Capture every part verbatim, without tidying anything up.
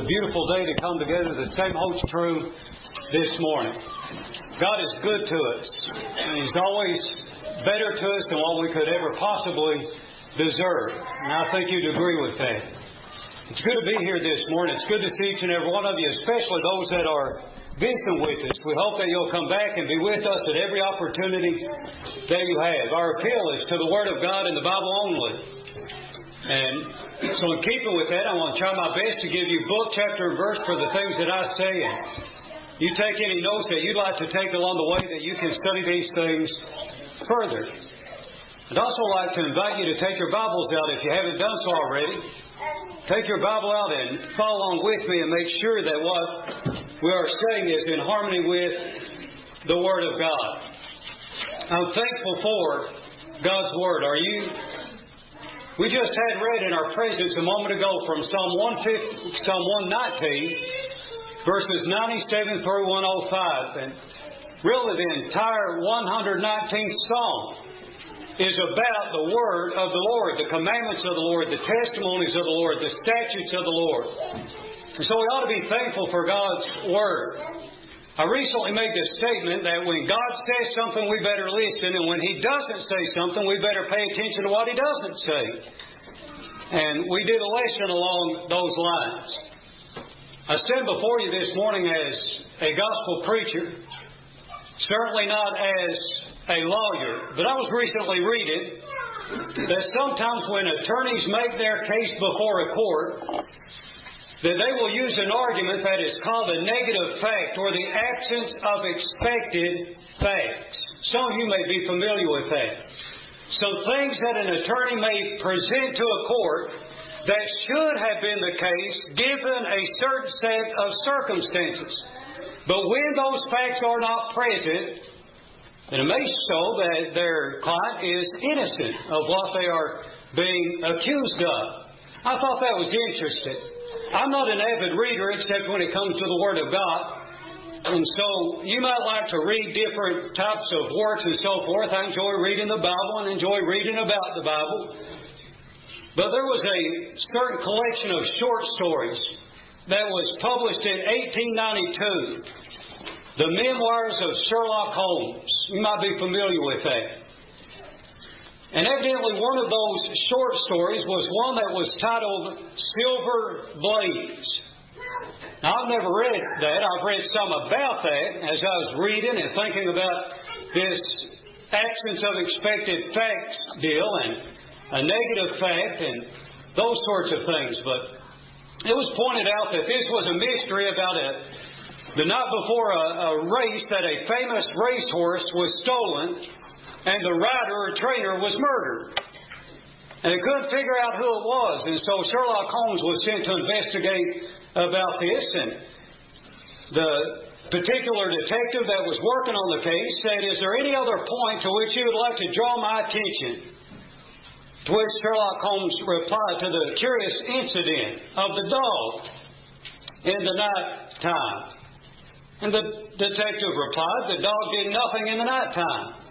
a beautiful day to come together. The same holds true this morning. God is good to us, and He's always better to us than what we could ever possibly deserve. And I think you'd agree with that. It's good to be here this morning. It's good to see each and every one of you, especially those that are visiting with us. We hope that you'll come back and be with us at every opportunity that you have. Our appeal is to the Word of God and the Bible only. And so in keeping with that, I want to try my best to give you book, chapter, and verse for the things that I say. And you take any notes that you'd like to take along the way that you can study these things further. I'd also like to invite you to take your Bibles out if you haven't done so already. Take your Bible out and follow along with me and make sure that what we are saying is in harmony with the Word of God. I'm thankful for God's Word. Are you? We just had read in our presence a moment ago from Psalm one nineteen, verses ninety-seven through one oh five. And really the entire one nineteenth Psalm is about the Word of the Lord, the commandments of the Lord, the testimonies of the Lord, the statutes of the Lord. And so we ought to be thankful for God's Word. I recently made the statement that when God says something, we better listen, and when He doesn't say something, we better pay attention to what He doesn't say. And we did a lesson along those lines. I stand before you this morning as a gospel preacher, certainly not as a lawyer, but I was recently reading that sometimes when attorneys make their case before a court, that they will use an argument that is called a negative fact, or the absence of expected facts. Some of you may be familiar with that. Some things that an attorney may present to a court that should have been the case given a certain set of circumstances. But when those facts are not present, then it may show that their client is innocent of what they are being accused of. I thought that was interesting. I'm not an avid reader except when it comes to the Word of God. And so you might like to read different types of works and so forth. I enjoy reading the Bible and enjoy reading about the Bible. But there was a certain collection of short stories that was published in eighteen ninety-two. The Memoirs of Sherlock Holmes. You might be familiar with that. And evidently one of those short stories was one that was titled Silver Blaze. Now, I've never read that. I've read some about that as I was reading and thinking about this absence of expected facts deal and a negative fact and those sorts of things. But it was pointed out that this was a mystery about a, the night before a, a race that a famous racehorse was stolen and the rider or trainer was murdered. And they couldn't figure out who it was. And so Sherlock Holmes was sent to investigate about this. And the particular detective that was working on the case said, "Is there any other point to which you would like to draw my attention?" To which Sherlock Holmes replied to the curious incident of the dog in the night time. And the detective replied, "The dog did nothing in the night time."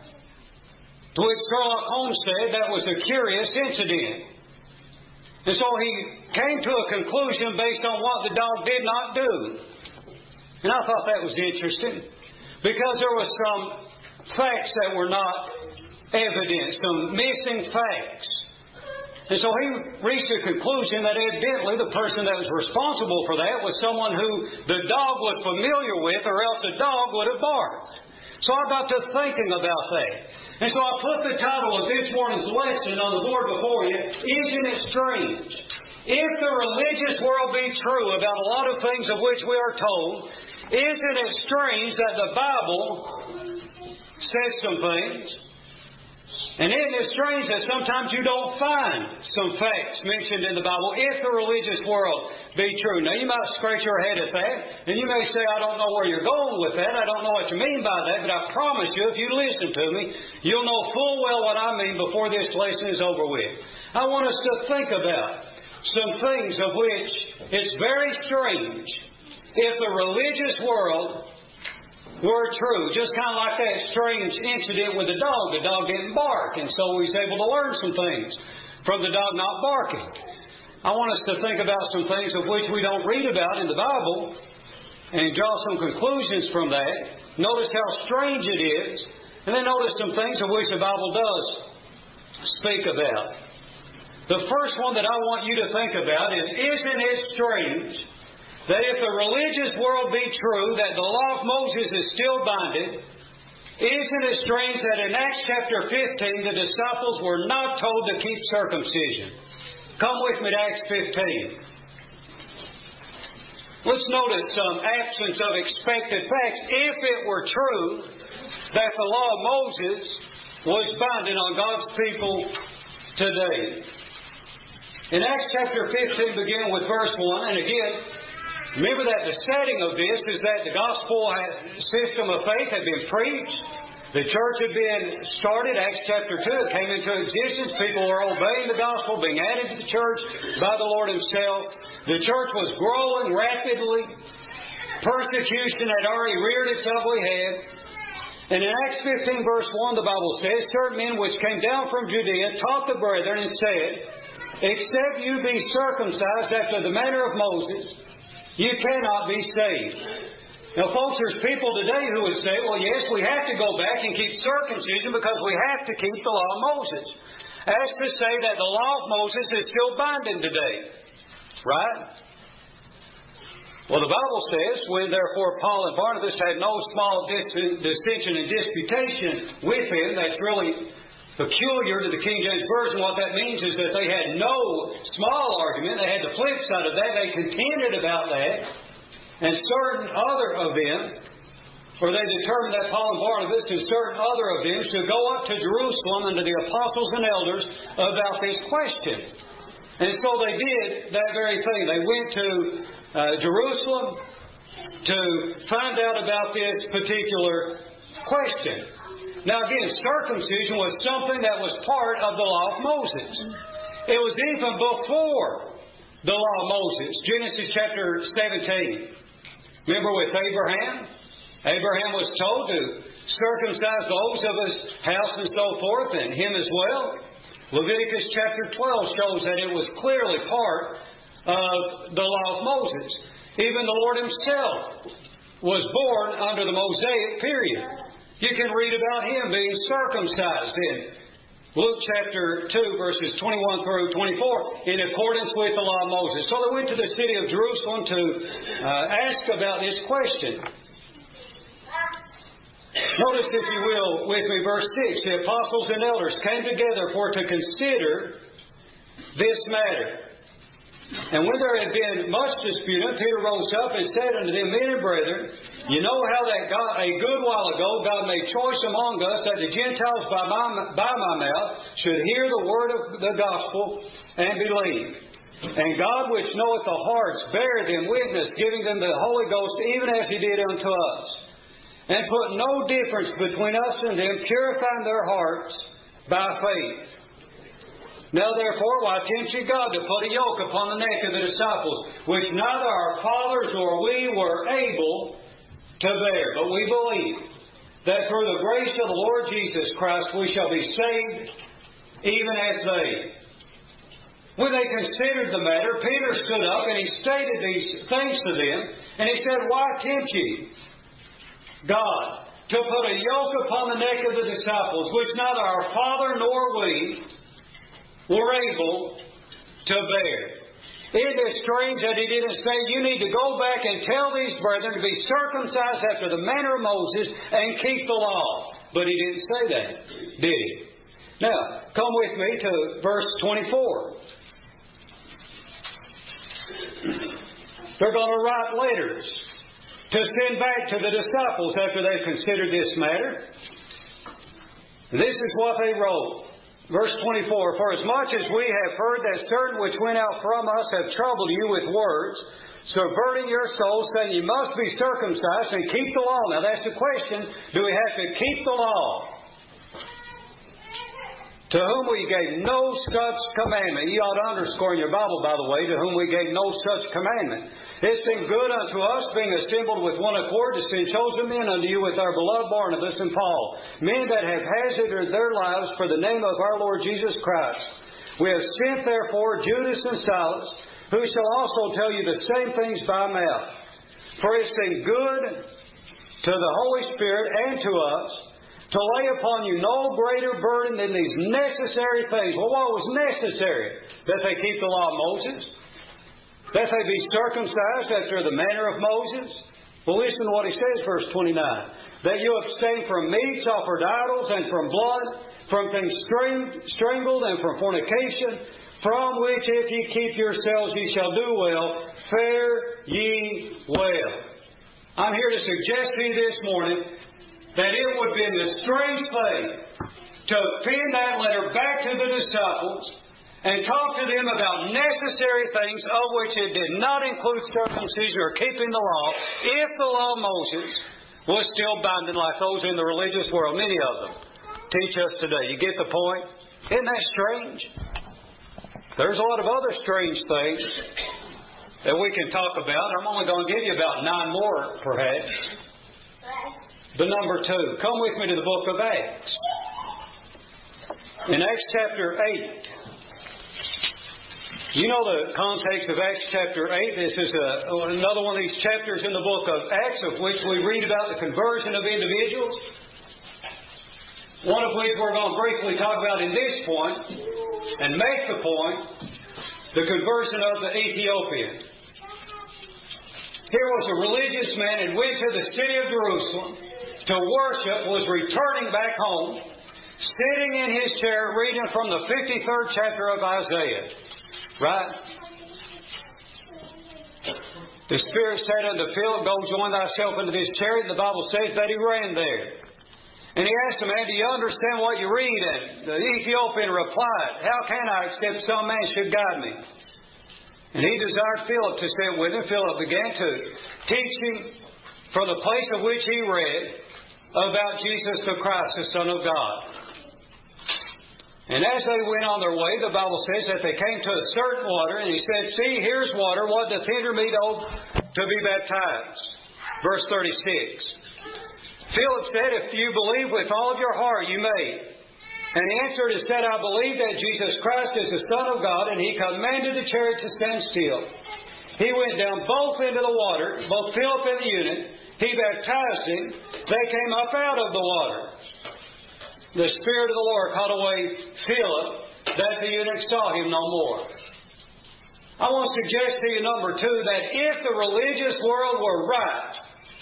To which Sherlock Holmes said that was a curious incident. And so he came to a conclusion based on what the dog did not do. And I thought that was interesting, because there were some facts that were not evident, some missing facts. And so he reached a conclusion that evidently the person that was responsible for that was someone who the dog was familiar with, or else the dog would have barked. So I got to thinking about that. And so I put the title of this morning's lesson on the board before you, Isn't It Strange? If the religious world be true about a lot of things of which we are told, isn't it strange that the Bible says some things? And isn't it strange that sometimes you don't find some facts mentioned in the Bible if the religious world be true? Now, you might scratch your head at that, and you may say, "I don't know where you're going with that. I don't know what you mean by that." But I promise you, if you listen to me, you'll know full well what I mean before this lesson is over with. I want us to think about some things of which it's very strange if the religious world were true. Just kind of like that strange incident with the dog. The dog didn't bark, and so we was able to learn some things from the dog not barking. I want us to think about some things of which we don't read about in the Bible and draw some conclusions from that. Notice how strange it is. And then notice some things of which the Bible does speak about. The first one that I want you to think about is, isn't it strange that if the religious world be true, that the law of Moses is still binding? Isn't it strange that in Acts chapter fifteen, the disciples were not told to keep circumcision? Come with me to Acts fifteen. Let's notice some absence of expected facts. If it were true that the law of Moses was binding on God's people today. In Acts chapter fifteen, beginning with verse one, and again, remember that the setting of this is that the gospel system of faith had been preached. The church had been started. Acts chapter two, it came into existence. People were obeying the gospel, being added to the church by the Lord Himself. The church was growing rapidly. Persecution had already reared its ugly head. And in Acts fifteen, verse one, the Bible says, certain men which came down from Judea taught the brethren and said, except you be circumcised after the manner of Moses, you cannot be saved. Now, folks, there's people today who would say, well, yes, we have to go back and keep circumcision because we have to keep the law of Moses. As to say that the law of Moses is still binding today. Right? Well, the Bible says, when therefore Paul and Barnabas had no small dis- dissension and disputation with him, that's really peculiar to the King James Version. What that means is that they had no small argument. They had the flip side of that. They contended about that. And certain other of them, or they determined that Paul and Barnabas and certain other of them should go up to Jerusalem unto the apostles and elders about this question. And so they did that very thing. They went to uh, Jerusalem to find out about this particular question. Now again, circumcision was something that was part of the law of Moses. It was even before the law of Moses. Genesis chapter seventeen. Remember with Abraham? Abraham was told to circumcise those of his house and so forth, and him as well. Leviticus chapter twelve shows that it was clearly part of the law of Moses. Even the Lord Himself was born under the Mosaic period. You can read about Him being circumcised in Luke chapter two, verses twenty-one through twenty-four, in accordance with the law of Moses. So they went to the city of Jerusalem to uh, ask about this question. Notice, if you will, with me, verse six. The apostles and elders came together for to consider this matter. And when there had been much dispute, Peter rose up and said unto them, men and brethren, you know how that God, a good while ago God made choice among us that the Gentiles by my, by my mouth should hear the word of the gospel and believe. And God, which knoweth the hearts, bare them witness, giving them the Holy Ghost, even as He did unto us. And put no difference between us and them, purifying their hearts by faith. Now therefore, why tempt ye God to put a yoke upon the neck of the disciples, which neither our fathers nor we were able to bear? But we believe that through the grace of the Lord Jesus Christ we shall be saved, even as they. When they considered the matter, Peter stood up and he stated these things to them, and he said, why tempt ye God to put a yoke upon the neck of the disciples, which neither our father nor we were able to bear? Isn't it strange that He didn't say, you need to go back and tell these brethren to be circumcised after the manner of Moses and keep the law? But He didn't say that, did He? Now, come with me to verse twenty-four. They're going to write letters to send back to the disciples after they've considered this matter. This is what they wrote. Verse twenty-four, for as much as we have heard that certain which went out from us have troubled you with words, subverting your souls, saying you must be circumcised and keep the law. Now that's the question. Do we have to keep the law? To whom we gave no such commandment. You ought to underscore in your Bible, by the way, to whom we gave no such commandment. It seemed good unto us, being assembled with one accord, to send chosen men unto you with our beloved Barnabas and Paul, men that have hazarded their lives for the name of our Lord Jesus Christ. We have sent therefore Judas and Silas, who shall also tell you the same things by mouth. For it seemed good to the Holy Spirit and to us to lay upon you no greater burden than these necessary things. Well, what was necessary? That they keep the law of Moses? That they be circumcised after the manner of Moses? Well, listen to what he says, verse twenty-nine. That you abstain from meats offered idols and from blood, from things strangled and from fornication, from which if ye keep yourselves ye shall do well. Fare ye well. I'm here to suggest to you this morning that it would have been a strange thing to pen that letter back to the disciples and talk to them about necessary things of which it did not include circumcision or keeping the law, if the law of Moses was still binding like those in the religious world, many of them teach us today. You get the point? Isn't that strange? There's a lot of other strange things that we can talk about. I'm only going to give you about nine more, perhaps. The number two. Come with me to the book of Acts. In Acts chapter eight. You know the context of Acts chapter eight. This is a, another one of these chapters in the book of Acts of which we read about the conversion of individuals. One of which we're going to briefly talk about in this point and make the point, the conversion of the Ethiopian. Here was a religious man and went to the city of Jerusalem to worship, was returning back home, sitting in his chair reading from the fifty-third chapter of Isaiah. Right? The Spirit said unto Philip, Go join thyself into this chariot. The Bible says that he ran there. And he asked him, Man, do you understand what you read? And the Ethiopian replied, How can I, except some man should guide me? And he desired Philip to sit with him. Philip began to teach him from the place of which he read about Jesus the Christ, the Son of God. And as they went on their way, the Bible says that they came to a certain water, and he said, See, here's water. What doth hinder me to be baptized? Verse thirty-six. Philip said, If you believe with all of your heart, you may. And he answered and said, I believe that Jesus Christ is the Son of God, and he commanded the chariot to stand still. He went down both into the water, both Philip and the eunuch. He baptized him. They came up out of the water. The Spirit of the Lord caught away Philip, that the eunuch saw him no more. I want to suggest to you, number two, that if the religious world were right,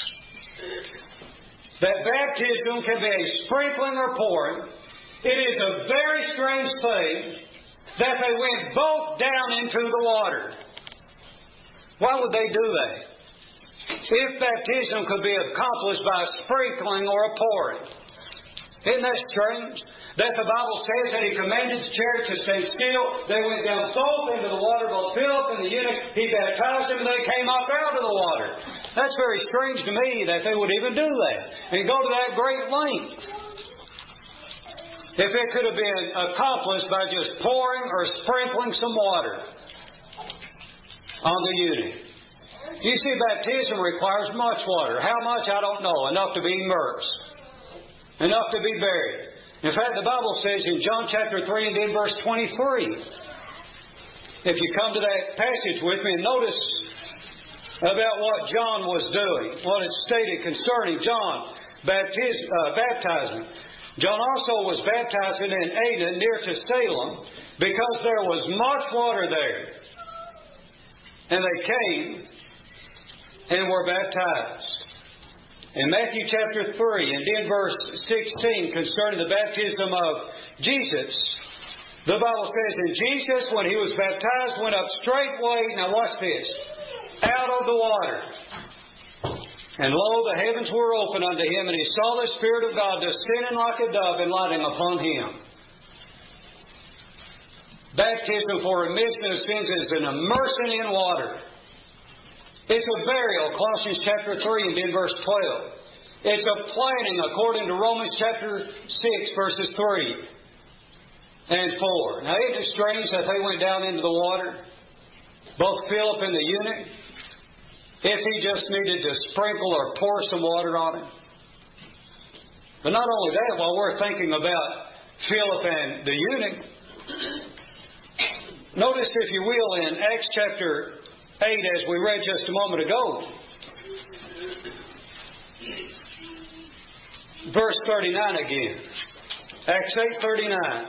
that baptism can be a sprinkling or pouring, it is a very strange thing that they went both down into the water. Why would they do that? If baptism could be accomplished by a sprinkling or a pouring. Isn't that strange? That the Bible says that he commanded the chariot to stand still. They went down both into the water, both Philip and the eunuch. He baptized them and they came up out of the water. That's very strange to me that they would even do that and go to that great length. If it could have been accomplished by just pouring or sprinkling some water on the eunuch. You see, baptism requires much water. How much, I don't know. Enough to be immersed. Enough to be buried. In fact, the Bible says in John chapter three and in verse twenty-three, if you come to that passage with me and notice about what John was doing, what it stated concerning John baptiz- uh, baptizing. John also was baptizing in Aden near to Salem because there was much water there. And they came and were baptized. In Matthew chapter three and in verse sixteen concerning the baptism of Jesus, the Bible says, And Jesus, when he was baptized, went up straightway, now watch this, out of the water. And lo, the heavens were opened unto him, and he saw the Spirit of God descending like a dove and lighting upon him. Baptism for remission of sins is an immersion in water. It's a burial, Colossians chapter three and in verse twelve. It's a planting according to Romans chapter six, verses three and four. Now, isn't it strange that they went down into the water? Both Philip and the eunuch. If he just needed to sprinkle or pour some water on him. But not only that, while we're thinking about Philip and the eunuch, Notice, if you will, in Acts chapter eight, as we read just a moment ago, verse thirty-nine again. Acts eight thirty-nine.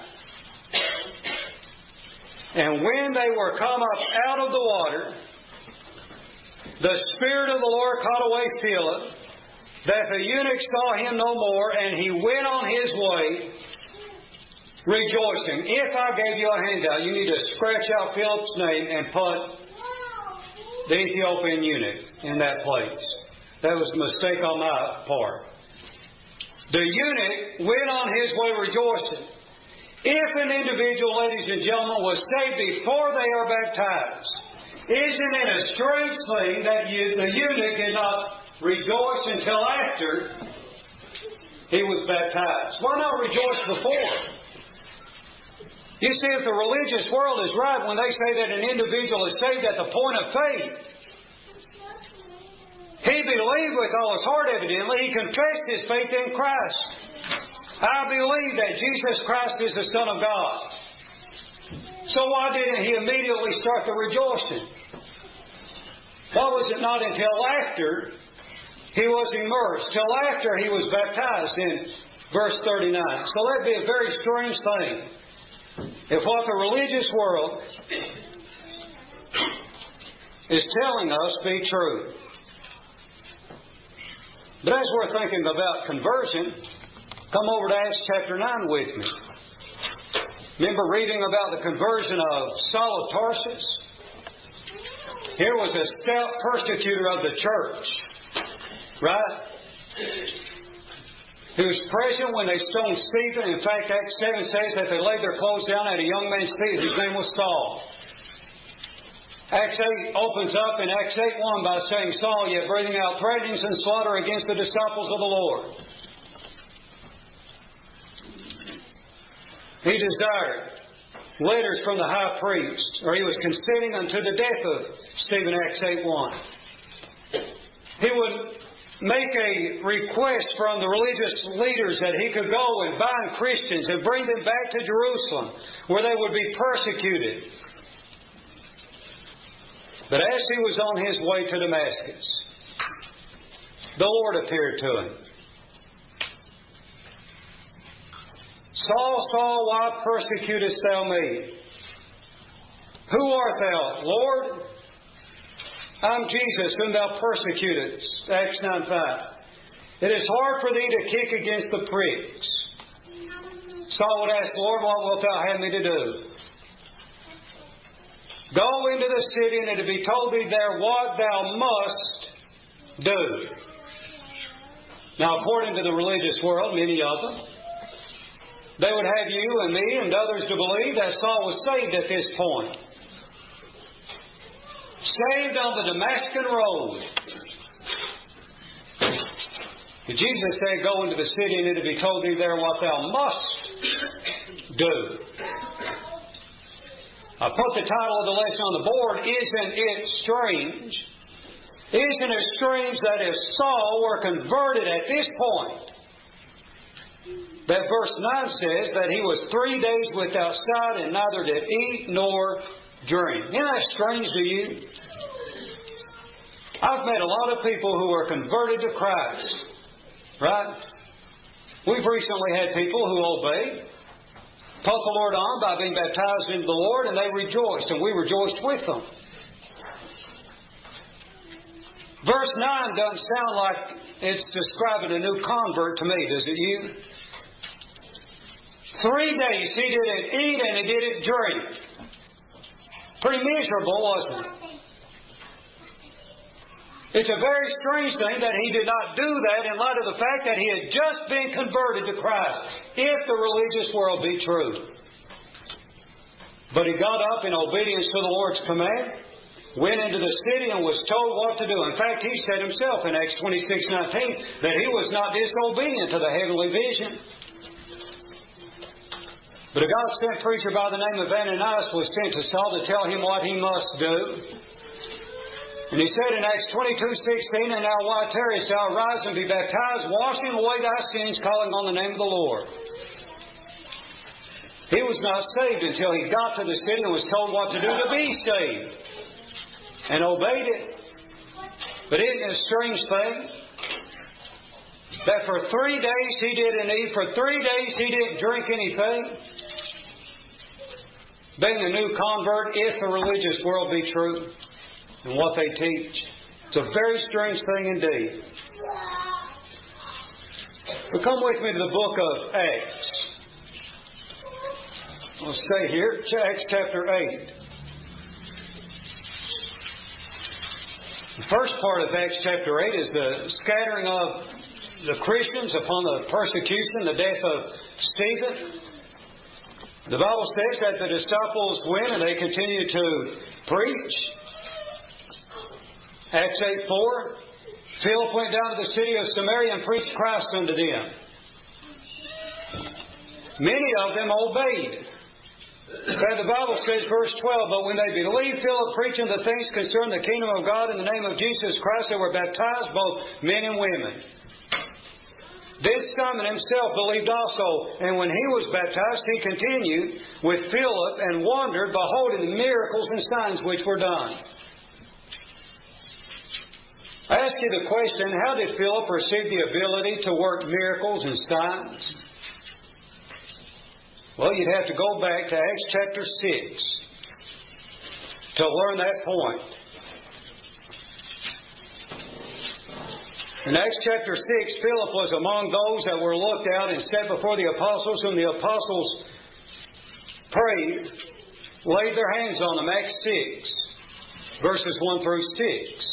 And when they were come up out of the water, the Spirit of the Lord caught away Philip, that the eunuch saw him no more, and he went on his way, rejoicing. If I gave you a handout, you need to scratch out Philip's name and put the Ethiopian eunuch in that place. That was a mistake on my part. The eunuch went on his way rejoicing. If an individual, ladies and gentlemen, was saved before they are baptized, isn't it a strange thing that you, the eunuch did not rejoice until after he was baptized? Why not rejoice before? You see, if the religious world is right when they say that an individual is saved at the point of faith, he believed with all his heart, evidently. He confessed his faith in Christ. I believe that Jesus Christ is the Son of God. So why didn't he immediately start the rejoicing? Why was it not until after he was immersed, till after he was baptized in verse thirty-nine? So that'd be a very strange thing if what the religious world is telling us be true. But as we're thinking about conversion, come over to Acts chapter nine with me. Remember reading about the conversion of Saul of Tarsus? Here was a stout persecutor of the church, right? Who was present when they stoned Stephen. In fact, Acts seven says that they laid their clothes down at a young man's feet whose name was Saul. Acts eight opens up in Acts eight one by saying, Saul, yet breathing out threatenings and slaughter against the disciples of the Lord. He desired letters from the high priest, or he was consenting unto the death of Stephen, Acts eight one. He would make a request from the religious leaders that he could go and bind Christians and bring them back to Jerusalem, where they would be persecuted. But as he was on his way to Damascus, the Lord appeared to him. Saul, Saul, why persecutest thou me? Who art thou, Lord? I'm Jesus, whom thou persecutest. Acts nine five. It is hard for thee to kick against the pricks. Saul would ask, Lord, what wilt thou have me to do? Go into the city, and it will be told thee there what thou must do. Now, according to the religious world, many of them, they would have you and me and others to believe that Saul was saved at this point. Saved on the Damascus road. But Jesus said, go into the city, and it will be told thee there what thou must do. I put the title of the lesson on the board, Isn't It Strange? Isn't it strange that if Saul were converted at this point, that verse nine says that he was three days without sight and neither did eat nor drink. Isn't that strange to you? I've met a lot of people who were converted to Christ. Right? We've recently had people who obeyed, taught the Lord on by being baptized into the Lord, and they rejoiced, and we rejoiced with them. Verse nine doesn't sound like it's describing a new convert to me, does it you? Three days he didn't eat and he didn't drink. Pretty miserable, wasn't it? It's a very strange thing that he did not do that in light of the fact that he had just been converted to Christ, if the religious world be true. But he got up in obedience to the Lord's command, went into the city and was told what to do. In fact, he said himself in Acts twenty-six nineteen that he was not disobedient to the heavenly vision. But a God-sent preacher by the name of Ananias was sent to Saul to tell him what he must do. And he said in Acts twenty-two sixteen, And now why tarriest thou? Arise and be baptized, washing away thy sins, calling on the name of the Lord. He was not saved until he got to the city and was told what to do to be saved. And obeyed it. But isn't it a strange thing? That for three days he didn't eat. For three days he didn't drink anything. Being a new convert, if the religious world be true, and what they teach. It's a very strange thing indeed. But come with me to the book of Acts. I'll stay here. Acts chapter eight. The first part of Acts chapter eight is the scattering of the Christians upon the persecution, the death of Stephen. The Bible says that the disciples went and they continued to preach. Acts eight four. Philip went down to the city of Samaria and preached Christ unto them. Many of them obeyed. And the Bible says, verse twelve, but when they believed Philip preaching the things concerning the kingdom of God in the name of Jesus Christ, they were baptized, both men and women. Then Simon himself believed also, and when he was baptized, he continued with Philip and wondered, beholding the miracles and signs which were done. I ask you the question, how did Philip receive the ability to work miracles and signs? Well, you'd have to go back to Acts chapter six to learn that point. In Acts chapter six, Philip was among those that were looked out and set before the apostles, whom the apostles prayed, laid their hands on them. Acts six, verses one through six.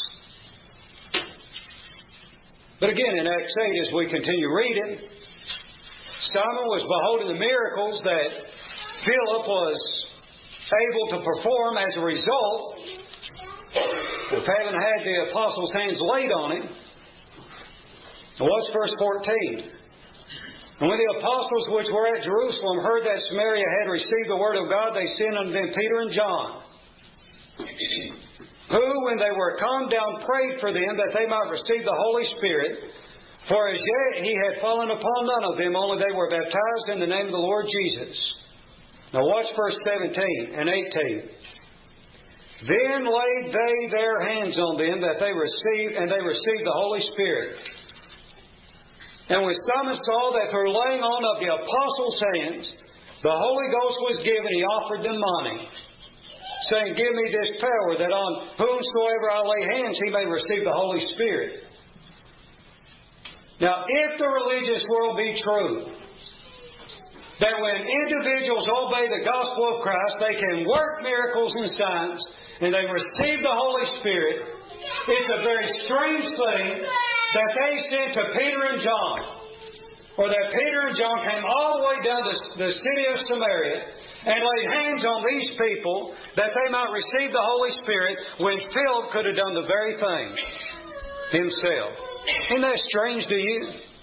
But again, in Acts eight, as we continue reading, Simon was beholding the miracles that Philip was able to perform as a result of having had the apostles' hands laid on him. And what's verse fourteen? And when the apostles which were at Jerusalem heard that Samaria had received the word of God, they sent unto them Peter and John, who, when they were come down, prayed for them that they might receive the Holy Spirit. For as yet he had fallen upon none of them, only they were baptized in the name of the Lord Jesus. Now watch verse seventeen and eighteen. Then laid they their hands on them that they received, and they received the Holy Spirit. And when Simon saw that through laying on of the apostles' hands, the Holy Ghost was given, he offered them money, saying, give me this power, that on whomsoever I lay hands, he may receive the Holy Spirit. Now, if the religious world be true, that when individuals obey the gospel of Christ, they can work miracles and signs, and they receive the Holy Spirit, it's a very strange thing that they sent to Peter and John, or that Peter and John came all the way down to the city of Samaria and laid hands on these people that they might receive the Holy Spirit, when Philip could have done the very thing himself. Isn't that strange to you?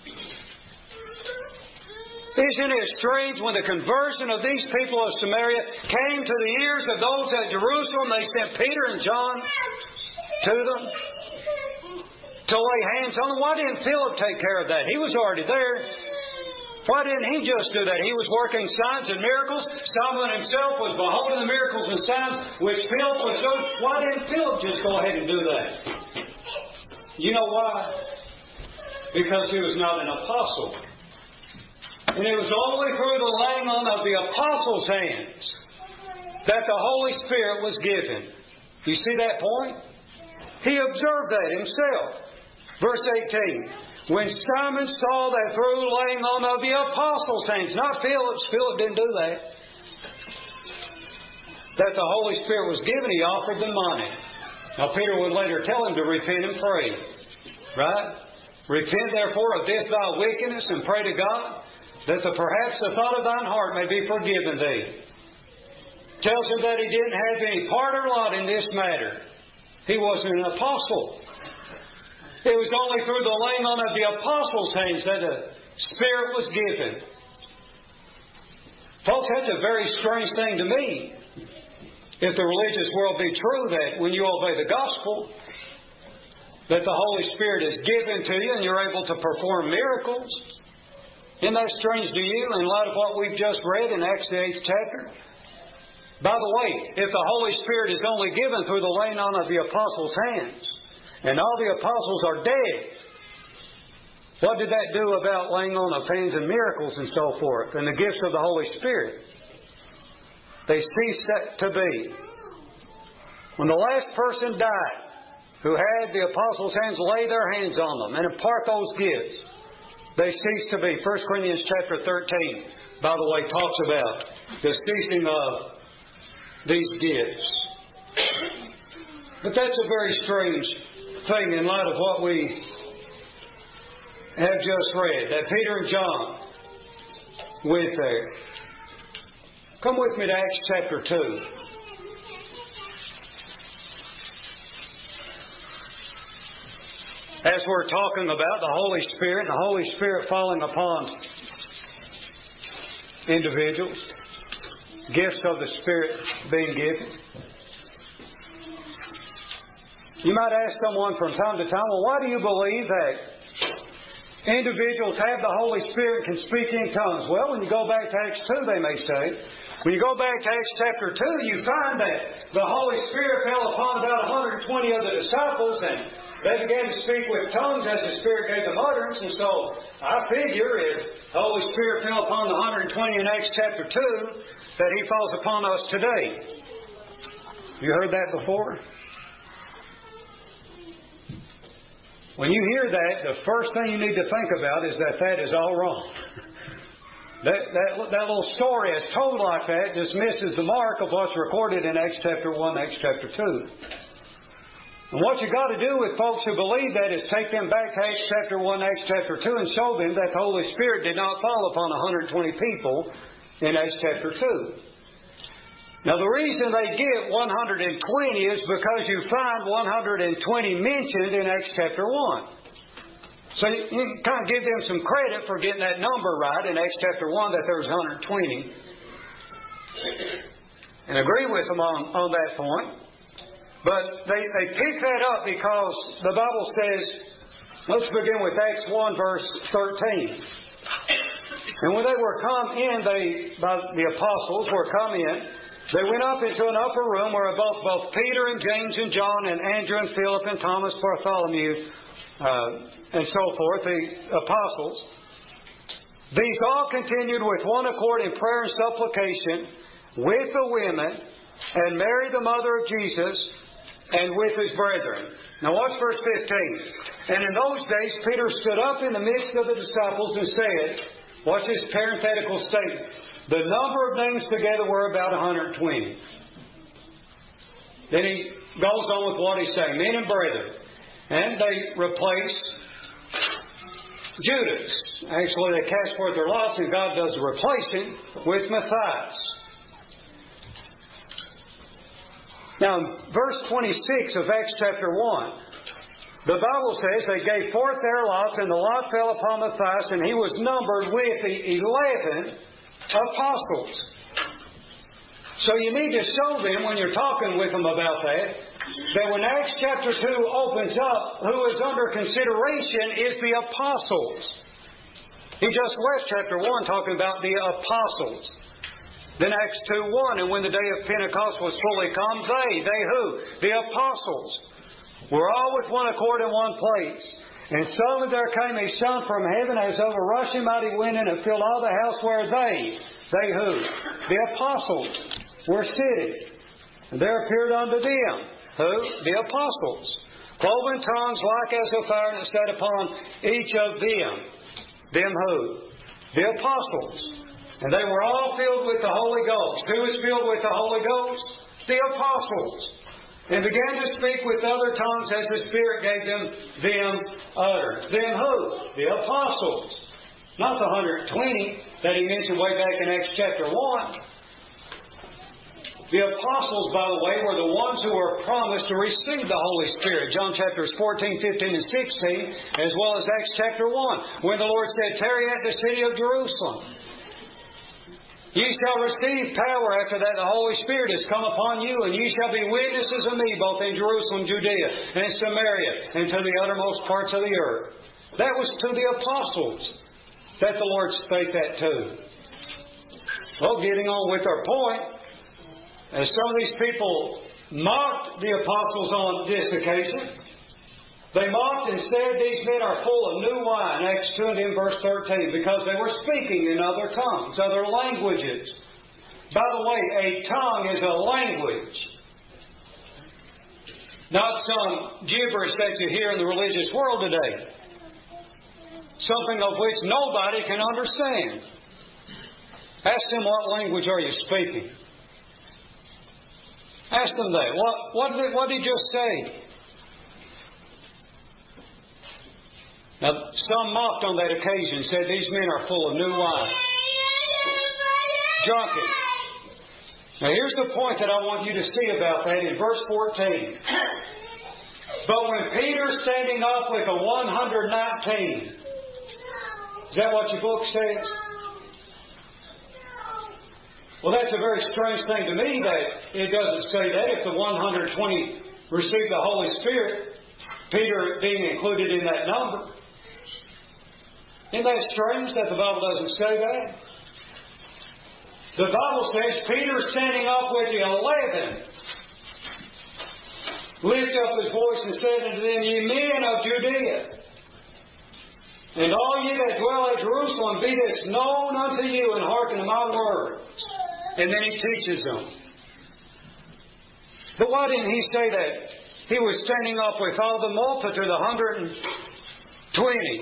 Isn't it strange when the conversion of these people of Samaria came to the ears of those at Jerusalem, they sent Peter and John to them to lay hands on them? Why didn't Philip take care of that? He was already there. Why didn't he just do that? He was working signs and miracles. Simon himself was beholding the miracles and signs which Philip was doing. Why didn't Philip just go ahead and do that? You know why? Because he was not an apostle. And it was only through the laying on of the apostles' hands that the Holy Spirit was given. You see that point? He observed that himself. Verse eighteen. When Simon saw that through laying on of the apostles' hands, not Philip's, Philip didn't do that, that the Holy Spirit was given, he offered them money. Now Peter would later tell him to repent and pray. Right? Repent therefore of this thy wickedness, and pray to God, that the, perhaps the thought of thine heart may be forgiven thee. Tells him that he didn't have any part or lot in this matter. He wasn't an apostle. It was only through the laying on of the apostles' hands that the Spirit was given. Folks, that's a very strange thing to me. If the religious world be true, that when you obey the gospel, that the Holy Spirit is given to you and you're able to perform miracles. Isn't that strange to you in light of what we've just read in Acts the eighth chapter? By the way, if the Holy Spirit is only given through the laying on of the apostles' hands, and all the apostles are dead, what did that do about laying on of hands and miracles and so forth, and the gifts of the Holy Spirit? They ceased to be. When the last person died, who had the apostles' hands lay their hands on them and impart those gifts, they ceased to be. First Corinthians chapter thirteen, by the way, talks about the ceasing of these gifts. But that's a very strange thing in light of what we have just read, that Peter and John went there. Come with me to Acts chapter two. As we're talking about the Holy Spirit and the Holy Spirit falling upon individuals, gifts of the Spirit being given. You might ask someone from time to time, well, why do you believe that individuals have the Holy Spirit and can speak in tongues? Well, when you go back to Acts two, they may say, when you go back to Acts chapter two, you find that the Holy Spirit fell upon about one hundred twenty of the disciples, and they began to speak with tongues as the Spirit gave them utterance. And so I figure if the Holy Spirit fell upon the one hundred twenty in Acts chapter two, that He falls upon us today. You heard that before? When you hear that, the first thing you need to think about is that that is all wrong. That, that, that little story as told like that just misses the mark of what's recorded in Acts chapter one, Acts chapter two. And what you've got to do with folks who believe that is take them back to Acts chapter one, Acts chapter two, and show them that the Holy Spirit did not fall upon one hundred twenty people in Acts chapter two. Now the reason they get one hundred twenty is because you find one hundred twenty mentioned in Acts chapter one. So you, you kind of give them some credit for getting that number right in Acts chapter one, that there was one hundred twenty. And agree with them on, on that point. But they, they pick that up because the Bible says, let's begin with Acts one verse thirteen. And when they were come in, they, by the apostles were come in, they went up into an upper room where both, both Peter and James and John and Andrew and Philip and Thomas, Bartholomew, uh, and so forth, the apostles. These all continued with one accord in prayer and supplication with the women, and Mary the mother of Jesus, and with his brethren. Now watch verse fifteen. And in those days Peter stood up in the midst of the disciples and said, watch this parenthetical statement, the number of names together were about one hundred twenty. Then he goes on with what he's saying, men and brethren. And they replace Judas. Actually, they cast forth their lots, and God does the replacing with Matthias. Now, in verse twenty-six of Acts chapter one, the Bible says they gave forth their lots, and the lot fell upon Matthias, and he was numbered with the eleven apostles. So you need to show them, when you're talking with them about that, that when Acts chapter two opens up, who is under consideration is the apostles. He just left chapter one talking about the apostles. Then Acts two one, and when the day of Pentecost was fully come, they, they who? The apostles, were all with one accord in one place. And suddenly there came a sound from heaven as of a rushing mighty wind, and it filled all the house where they, they who? The apostles, were sitting. And there appeared unto them, who? The apostles, cloven tongues like as of fire, and it sat upon each of them. Them who? The apostles. And they were all filled with the Holy Ghost. Who was filled with the Holy Ghost? The apostles. And began to speak with other tongues as the Spirit gave them them utterance. Them who? The apostles. Not the one hundred twenty that he mentioned way back in Acts chapter one. The apostles, by the way, were the ones who were promised to receive the Holy Spirit. John chapters fourteen, fifteen, and sixteen, as well as Acts chapter one, when the Lord said, tarry at the city of Jerusalem. Ye shall receive power after that the Holy Spirit has come upon you, and ye shall be witnesses of me both in Jerusalem, Judea, and Samaria, and to the uttermost parts of the earth. That was to the apostles. that the Lord spake that too. Well, getting on with our point, as some of these people mocked the apostles on this occasion, they mocked and said these men are full of new wine, Acts two and in verse thirteen, because they were speaking in other tongues, other languages. By the way, a tongue is a language. Not some gibberish that you hear in the religious world today. Something of which nobody can understand. Ask them, what language are you speaking? Ask them that. What, what, did, what did he just say? Now, some mocked on that occasion, said these men are full of new wine. Drunken. Now, here's the point that I want you to see about that in verse fourteen. But when Peter, standing up with a one hundred nineteen, is that what your book says? Well, that's a very strange thing to me that it doesn't say that. If the one hundred twenty received the Holy Spirit, Peter being included in that number. Isn't that strange that the Bible doesn't say that? The Bible says Peter, standing up with the eleven, lifted up his voice and said unto them, Ye men of Judea, and all ye that dwell at Jerusalem, be this known unto you, and hearken to my words. And then he teaches them. But why didn't he say that he was standing up with all the multitude, the one hundred twenty?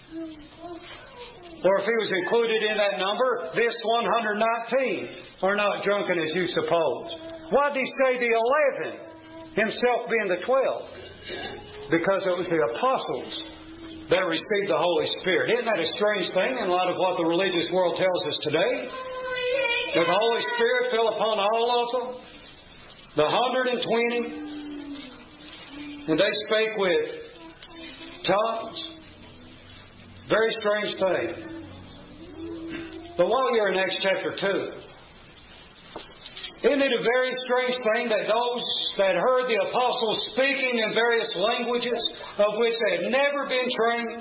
Or if he was included in that number, this one hundred nineteen are not drunken as you suppose. Why did he say the eleven, himself being the twelve? Because it was the apostles that received the Holy Spirit. Isn't that a strange thing in light of what the religious world tells us today? That the Holy Spirit fell upon all of them, the one hundred twenty, and they spake with tongues. Very strange thing. But while you're in Acts chapter two, isn't it a very strange thing that those that heard the apostles speaking in various languages of which they had never been trained?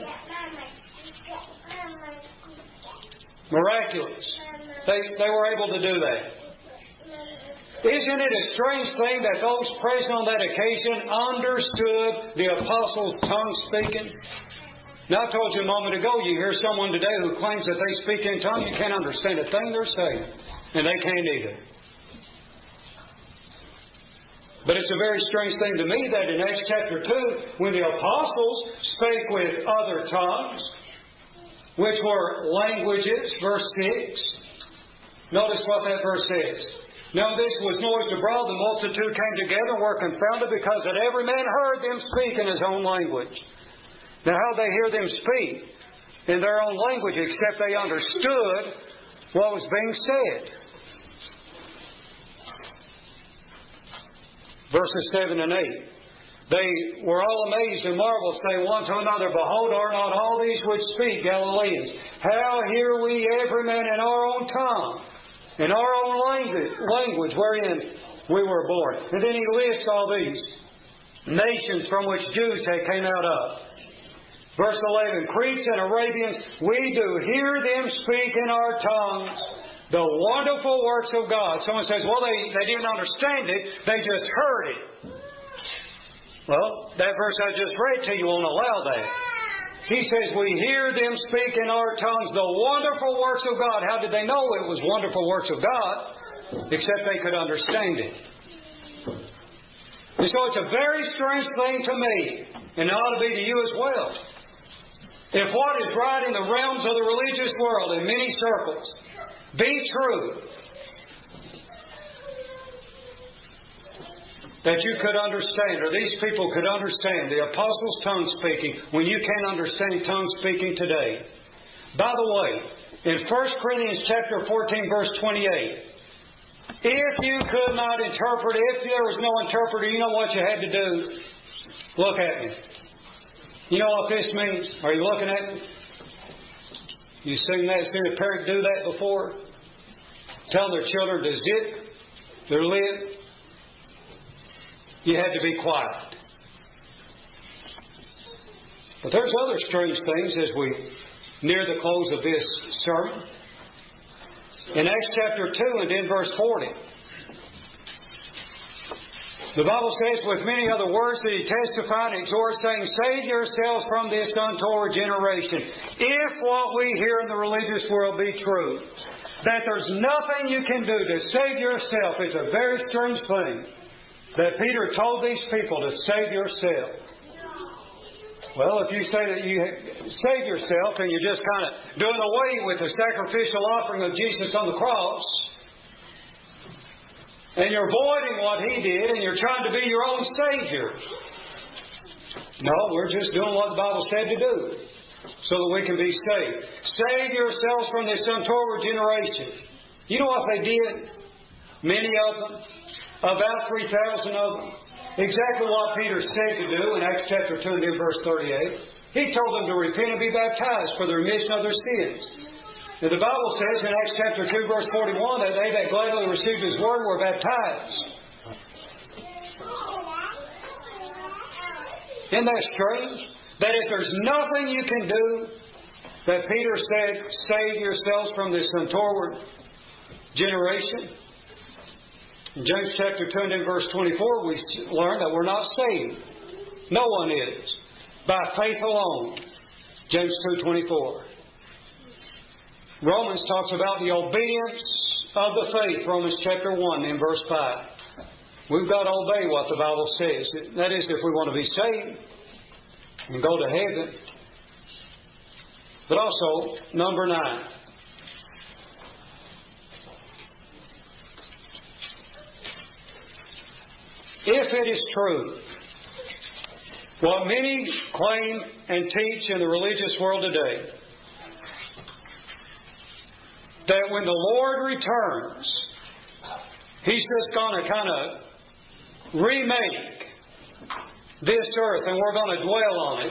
Miraculous. They, they were able to do that. Isn't it a strange thing that those present on that occasion understood the apostles' tongue speaking? Now, I told you a moment ago, you hear someone today who claims that they speak in tongues, you can't understand a thing they're saying. And they can't either. But it's a very strange thing to me that in Acts chapter two, when the apostles spake with other tongues, which were languages, verse six, notice what that verse says. Now this was noised abroad, the multitude came together and were confounded, because that every man heard them speak in his own language. Now how'd they hear them speak in their own language except they understood what was being said? Verses seven and eight. They were all amazed and marveled, saying one to another, Behold, are not all these which speak Galileans? How hear we every man in our own tongue, in our own language, language wherein we were born? And then he lists all these nations from which Jews had came out of. Verse eleven, Cretes and Arabians, we do hear them speak in our tongues the wonderful works of God. Someone says, well, they, they didn't understand it, they just heard it. Well, that verse I just read to you won't allow that. He says, we hear them speak in our tongues the wonderful works of God. How did they know it was wonderful works of God? Except they could understand it. And so it's a very strange thing to me, and it ought to be to you as well. If what is right in the realms of the religious world in many circles be true, that you could understand, or these people could understand the apostles' tongue speaking when you can't understand tongue speaking today. By the way, in First Corinthians chapter fourteen, verse twenty-eight, if you could not interpret, if there was no interpreter, you know what you had to do? Look at me. You know what this means? Are you looking at me? You seen that? Seen a parent do that before? Tell their children to zip their lid. You had to be quiet. But there's other strange things as we near the close of this sermon. In Acts chapter two and in verse forty, the Bible says, with many other words did he testify and exhort, saying, save yourselves from this untoward generation. If what we hear in the religious world be true, that there's nothing you can do to save yourself, is a very strange thing that Peter told these people to save yourself. Well, if you say that you save yourself and you're just kind of doing away with the sacrificial offering of Jesus on the cross, and you're avoiding what He did, and you're trying to be your own Savior. No, we're just doing what the Bible said to do, so that we can be saved. Save yourselves from this untoward generation. You know what they did? Many of them, about three thousand of them, exactly what Peter said to do in Acts chapter two and in verse thirty-eight. He told them to repent and be baptized for the remission of their sins. And the Bible says in Acts chapter two, verse forty-one, that they that gladly received His word were baptized. Isn't that strange? That if there's nothing you can do, that Peter said, save yourselves from this untoward generation. In James chapter two and in verse twenty-four, we learn that we're not saved. No one is. By faith alone. James two twenty-four. Romans talks about the obedience of the faith, Romans chapter one and verse five. We've got to obey what the Bible says. That is, if we want to be saved and go to heaven. But also, number nine. If it is true, what many claim and teach in the religious world today, that when the Lord returns, He's just going to kind of remake this earth and we're going to dwell on it.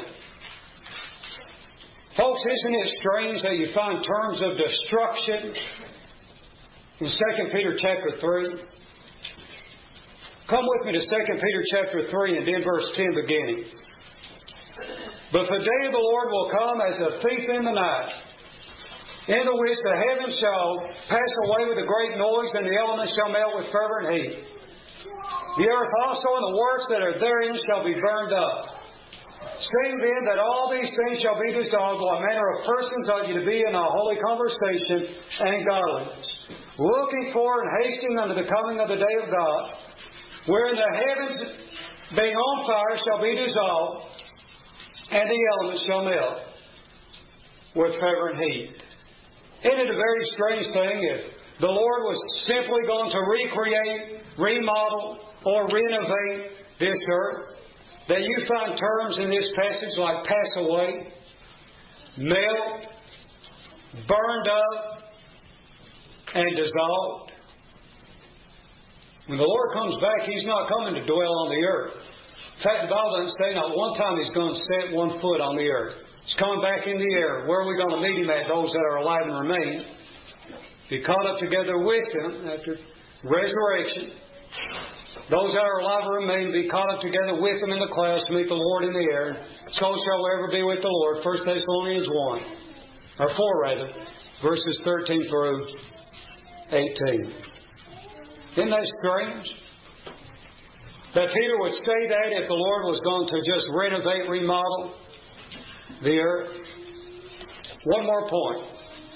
Folks, isn't it strange that you find terms of destruction in Second Peter chapter three? Come with me to Second Peter chapter three and then verse ten beginning. But the day of the Lord will come as a thief in the night, into which the heavens shall pass away with a great noise, and the elements shall melt with fervent heat. The earth also and the works that are therein shall be burned up. Seeing then that all these things shall be dissolved, what manner of persons ought you to be in a holy conversation and godliness, looking for and hastening unto the coming of the day of God, wherein the heavens being on fire shall be dissolved, and the elements shall melt with fervent heat. Isn't it a very strange thing if the Lord was simply going to recreate, remodel, or renovate this earth, that you find terms in this passage like pass away, melt, burned up, and dissolved? When the Lord comes back, He's not coming to dwell on the earth. In fact, the Bible doesn't say not one time He's going to set one foot on the earth. He's coming back in the air. Where are we going to meet Him at? Those that are alive and remain. Be caught up together with Him after resurrection. Those that are alive and remain be caught up together with Him in the clouds to meet the Lord in the air. So shall we ever be with the Lord. First Thessalonians one. Or four rather. Verses thirteen through eighteen. Isn't that strange? That Peter would say that if the Lord was going to just renovate, remodel the earth. One more point.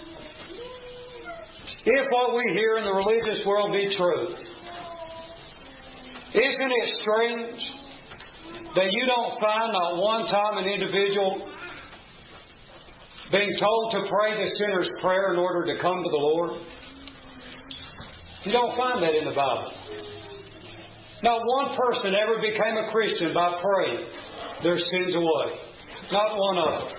If what we hear in the religious world be true, isn't it strange that you don't find not one time an individual being told to pray the sinner's prayer in order to come to the Lord? You don't find that in the Bible. Not one person ever became a Christian by praying their sins away. Not one of them.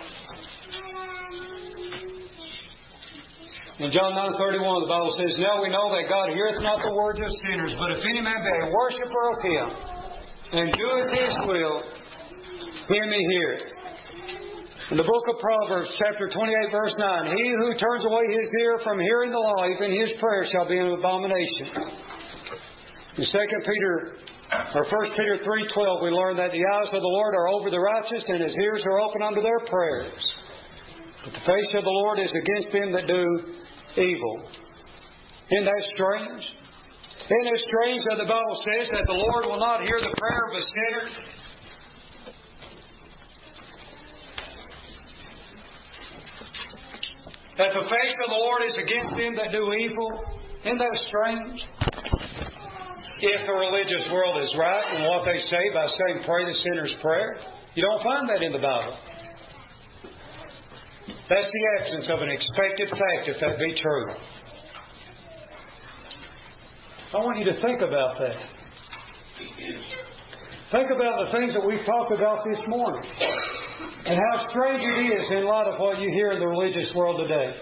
In John nine thirty-one, the Bible says, now we know that God heareth not the words of sinners, but if any man be a worshipper of Him, and doeth His will, him He heareth. In the book of Proverbs, chapter twenty-eight, verse nine, he who turns away his ear from hearing the law, even his prayer shall be an abomination. In Second Peter, or First Peter three twelve, we learn that the eyes of the Lord are over the righteous, and His ears are open unto their prayers. But the face of the Lord is against them that do evil. Isn't that strange? Isn't it strange that the Bible says that the Lord will not hear the prayer of a sinner? That the face of the Lord is against them that do evil. Isn't that strange? If the religious world is right in what they say by saying pray the sinner's prayer, you don't find that in the Bible. That's the absence of an expected fact, if that be true. I want you to think about that. Think about the things that we've talked about this morning and how strange it is in light of what you hear in the religious world today.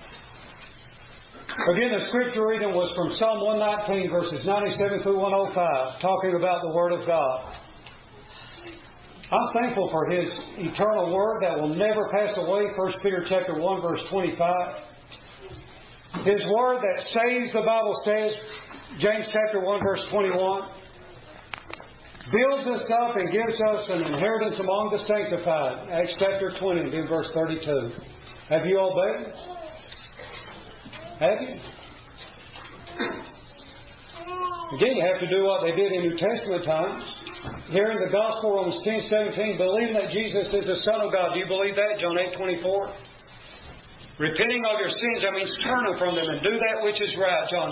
Again, the scripture reading was from Psalm one nineteen, verses ninety-seven through one oh five, talking about the Word of God. I'm thankful for His eternal Word that will never pass away, First Peter chapter one, verse twenty-five. His Word that saves, the Bible says, James chapter one, verse twenty-one, builds us up and gives us an inheritance among the sanctified, Acts chapter twenty, and verse thirty-two. Have you obeyed? Have you? Again, you have to do what they did in New Testament times. Hearing the gospel, Romans ten seventeen, believing that Jesus is the Son of God. Do you believe that? John eight twenty-four. Repenting of your sins, that means turning from them and do that which is right. John,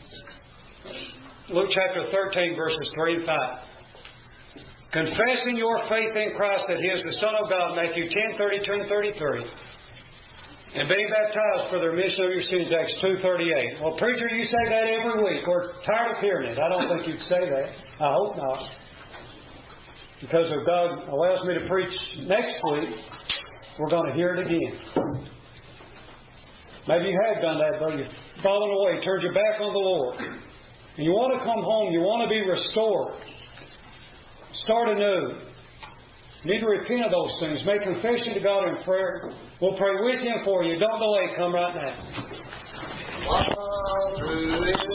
Luke chapter thirteen, verses three and five. Confessing your faith in Christ that He is the Son of God, Matthew ten thirty-two and thirty-three. And being baptized for the remission of your sins, Acts two thirty-eight. Well, preacher, you say that every week. We're tired of hearing it. I don't think you'd say that. I hope not. Because if God allows me to preach next week, we're going to hear it again. Maybe you have done that, but you've fallen away, turned your back on the Lord. And you want to come home, you want to be restored. Start anew. You need to repent of those things. Make confession to God in prayer. We'll pray with you and for you. Don't delay. Come right now.